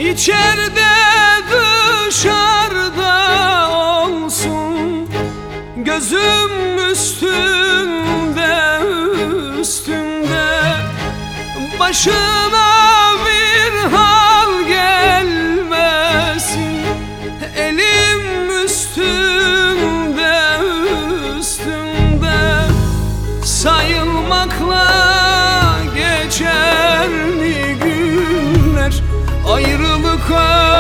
İçeride dışarıda olsun, gözüm üstünde üstünde. Başına bir hal gelmesin, elim üstünde üstünde. Sayılmakla geçer mi günler, ayrılık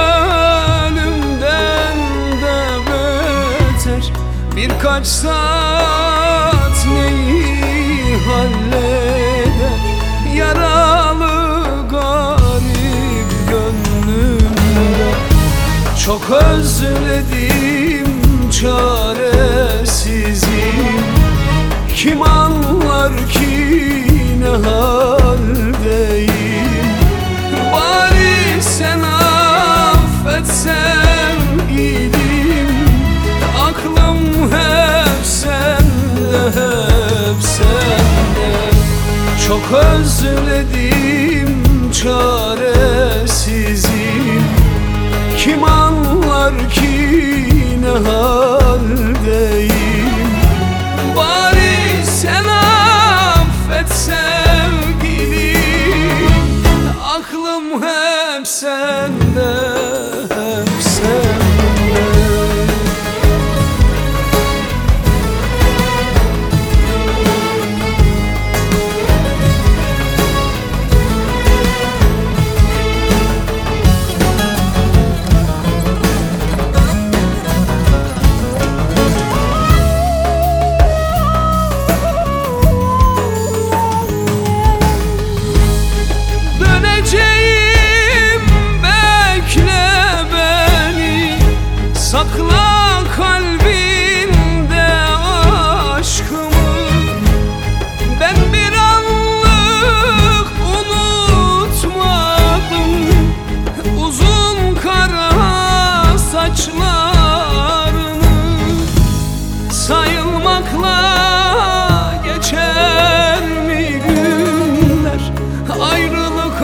ölümden de beter. Birkaç saat neyi halleder, yaralı garip gönlümde. Çok özledim, çaresizim, kim anlar ki ne haldeyim. Bari sen affet sevgilim, aklım hep sende, hep sende. Çok özledim, çaresizim, kim anlar ki ne haldeyim. Bari sen affet sevgilim, aklım hep sende, hep sende. Sakla kalbinde aşkımı, ben bir anlık unutmadım uzun kara saçlarını. Sayılmakla geçer mi günler, ayrılık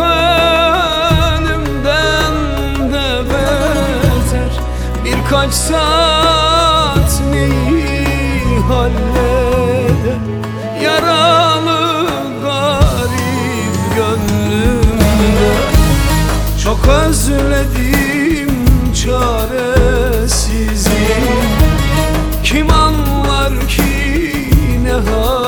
ölümden de beter. Birkaç saat neyi halleder, yaralı garip gönlümde. Çok özledim, çaresizim, kim anlar ki ne hal.